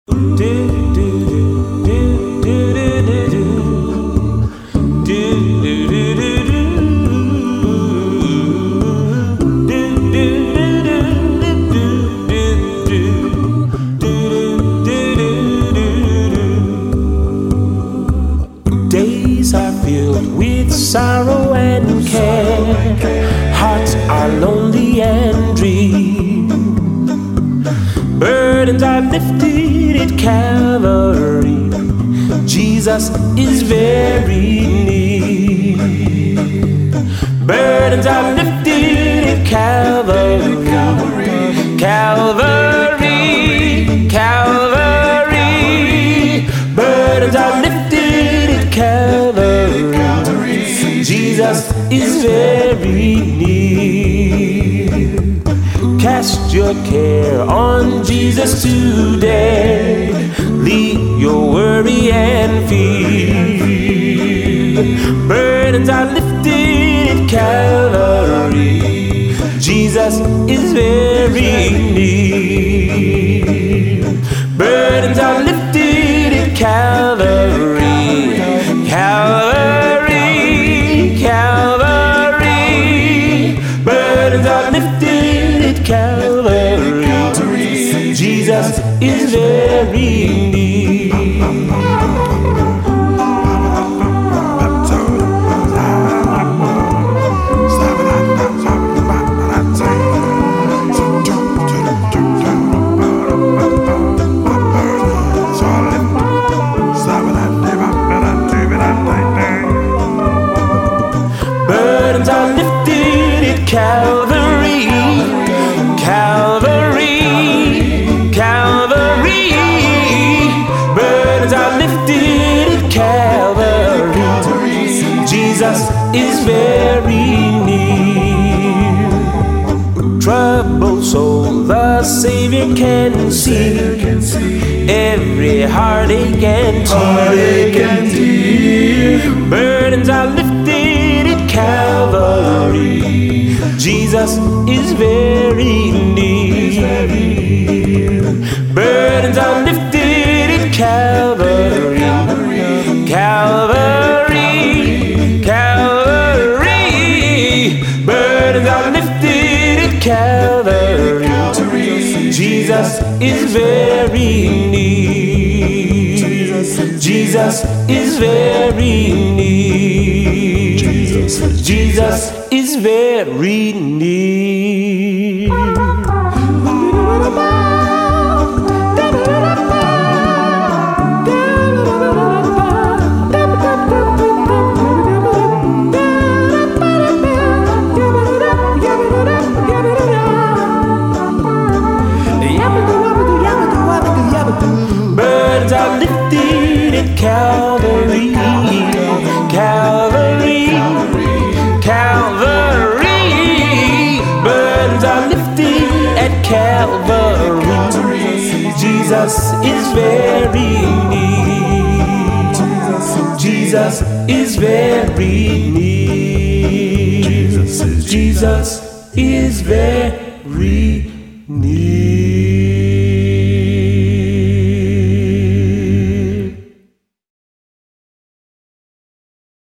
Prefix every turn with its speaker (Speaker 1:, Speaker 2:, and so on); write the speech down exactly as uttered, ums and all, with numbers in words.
Speaker 1: Days are filled with sorrow and care. Hearts are lonely and drear. Burdens are lifted at Calvary. Jesus is very near. Burdens are lifted at Calvary. Calvary, Calvary. Burdens are lifted at Calvary. Jesus is very near. Cast your care on Jesus today. Leave your worry and fear. Burdens are lifted at Calvary. Jesus is very near. Burdens are lifted at Calvary. Calvary, Calvary. Burdens are lifted at Calvary. Jesus is very near. Burdens are lifted at Calvary, Calvary, Calvary. Burdens are lifted at Calvary. Jesus is very near. Troubled soul, the Savior can see. Every heartache and tear. Burdens are lifted at Calvary. Jesus is very near. Burdens are lifted at Calvary. Calvary, Calvary. Burdens are lifted at Calvary. Jesus is very near. Jesus is very near. Jesus is very near. Burdens are lifted at Calvary, Calvary, Calvary. Burdens are lifted at Calvary. Jesus is very near. Jesus is very near. Jesus is very